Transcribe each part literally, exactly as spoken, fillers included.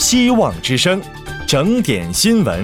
希望之声，整点新闻。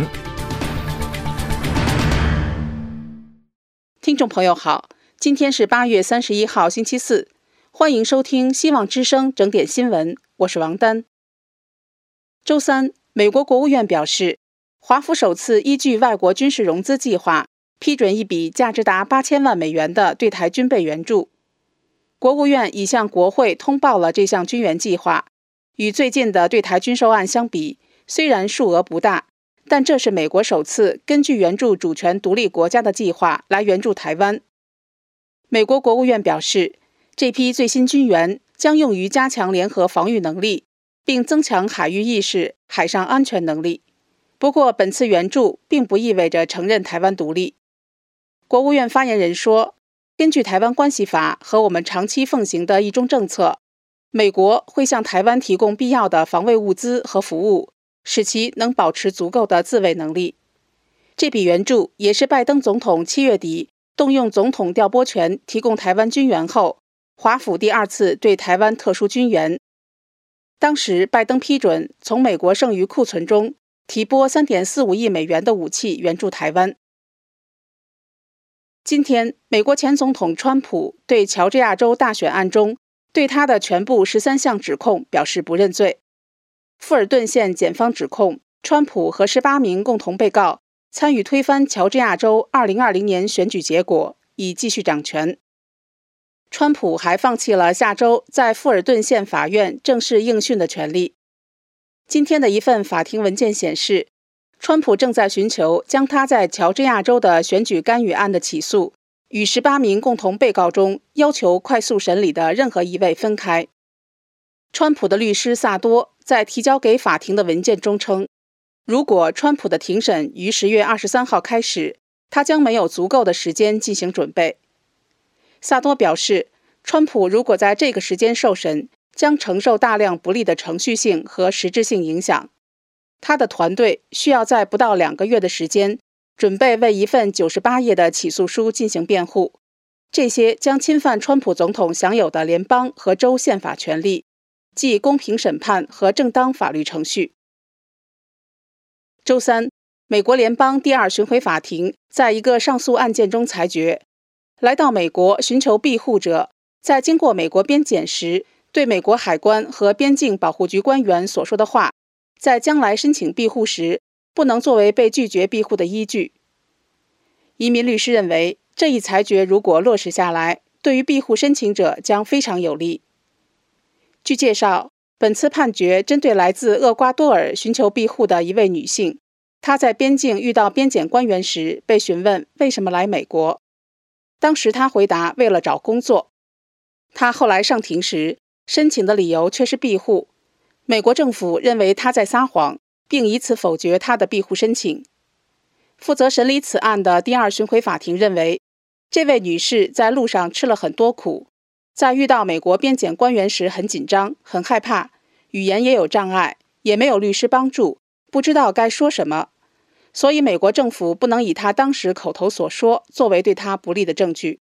听众朋友好，今天是八月三十一号星期四，欢迎收听希望之声整点新闻，我是王丹。周三，美国国务院表示，华府首次依据外国军事融资计划批准一笔价值达八千万美元的对台军备援助。国务院已向国会通报了这项军援计划，与最近的对台军售案相比，虽然数额不大，但这是美国首次根据援助主权独立国家的计划来援助台湾。美国国务院表示，这批最新军援将用于加强联合防御能力，并增强海域意识、海上安全能力。不过，本次援助并不意味着承认台湾独立。国务院发言人说，根据台湾关系法和我们长期奉行的一中政策，美国会向台湾提供必要的防卫物资和服务，使其能保持足够的自卫能力。这笔援助也是拜登总统七月底动用总统调拨权提供台湾军援后，华府第二次对台湾特殊军援。当时拜登批准从美国剩余库存中提拨 三点四五亿美元的武器援助台湾。今天，美国前总统川普对乔治亚州大选案中对他的全部十三项指控表示不认罪。富尔顿县检方指控川普和十八名共同被告参与推翻乔治亚州二零二零年选举结果，以继续掌权。川普还放弃了下周在富尔顿县法院正式应讯的权利。今天的一份法庭文件显示，川普正在寻求将他在乔治亚州的选举干预案的起诉与十八名共同被告中要求快速审理的任何一位分开。川普的律师萨多在提交给法庭的文件中称，如果川普的庭审于十月二十三号开始，他将没有足够的时间进行准备。萨多表示，川普如果在这个时间受审，将承受大量不利的程序性和实质性影响。他的团队需要在不到两个月的时间准备为一份九十八页的起诉书进行辩护，这些将侵犯川普总统享有的联邦和州宪法权利，即公平审判和正当法律程序。周三，美国联邦第二巡回法庭在一个上诉案件中裁决，来到美国寻求庇护者在经过美国边检时对美国海关和边境保护局官员所说的话，在将来申请庇护时不能作为被拒绝庇护的依据。移民律师认为，这一裁决如果落实下来，对于庇护申请者将非常有利。据介绍，本次判决针对来自厄瓜多尔寻求庇护的一位女性，她在边境遇到边检官员时被询问为什么来美国，当时她回答为了找工作。她后来上庭时申请的理由却是庇护，美国政府认为她在撒谎，并以此否决她的庇护申请。负责审理此案的第二巡回法庭认为，这位女士在路上吃了很多苦，在遇到美国边检官员时很紧张、很害怕，语言也有障碍，也没有律师帮助，不知道该说什么，所以美国政府不能以她当时口头所说作为对她不利的证据。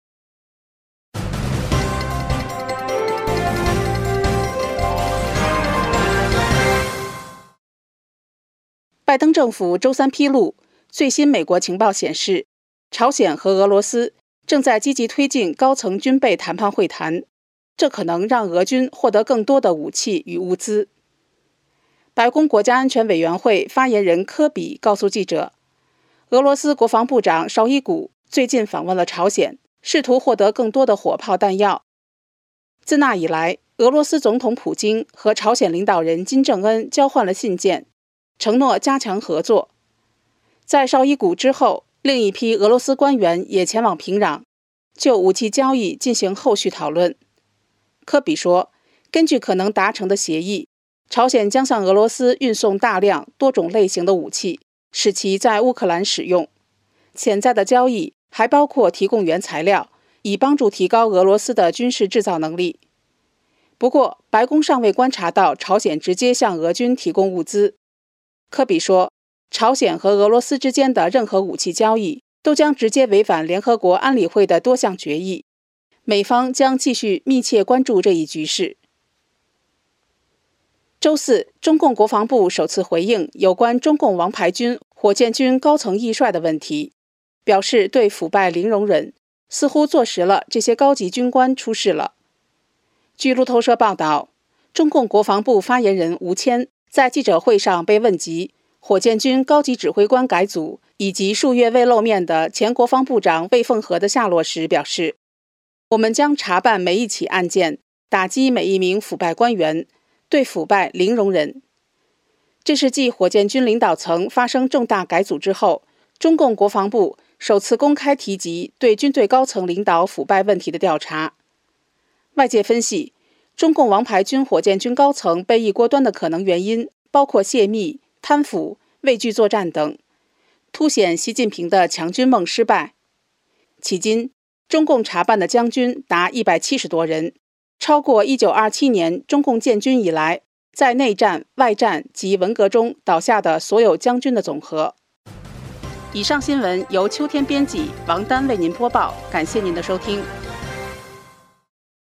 拜登政府周三披露，最新美国情报显示，朝鲜和俄罗斯正在积极推进高层军备谈判会谈，这可能让俄军获得更多的武器与物资。白宫国家安全委员会发言人科比告诉记者，俄罗斯国防部长绍伊古最近访问了朝鲜，试图获得更多的火炮弹药。自那以来，俄罗斯总统普京和朝鲜领导人金正恩交换了信件，承诺加强合作。在绍伊古之后，另一批俄罗斯官员也前往平壤，就武器交易进行后续讨论。科比说，根据可能达成的协议，朝鲜将向俄罗斯运送大量多种类型的武器，使其在乌克兰使用。潜在的交易还包括提供原材料，以帮助提高俄罗斯的军事制造能力。不过，白宫尚未观察到朝鲜直接向俄军提供物资。科比说，朝鲜和俄罗斯之间的任何武器交易都将直接违反联合国安理会的多项决议，美方将继续密切关注这一局势。 周四，中共国防部首次回应有关中共王牌军火箭军高层易帅的问题，表示对腐败零容忍，似乎坐实了这些高级军官出事了。据路透社报道，中共国防部发言人吴谦在记者会上被问及火箭军高级指挥官改组以及数月未露面的前国防部长魏凤和的下落时表示，我们将查办每一起案件，打击每一名腐败官员，对腐败零容忍。这是继火箭军领导层发生重大改组之后，中共国防部首次公开提及对军队高层领导腐败问题的调查。外界分析，中共王牌军火箭军高层被一锅端的可能原因包括泄密、贪腐、畏惧作战等，凸显习近平的强军梦失败。迄今，中共查办的将军达一百七十多人，超过一九二七年中共建军以来在内战、外战及文革中倒下的所有将军的总和。以上新闻由秋天编辑，王丹为您播报，感谢您的收听。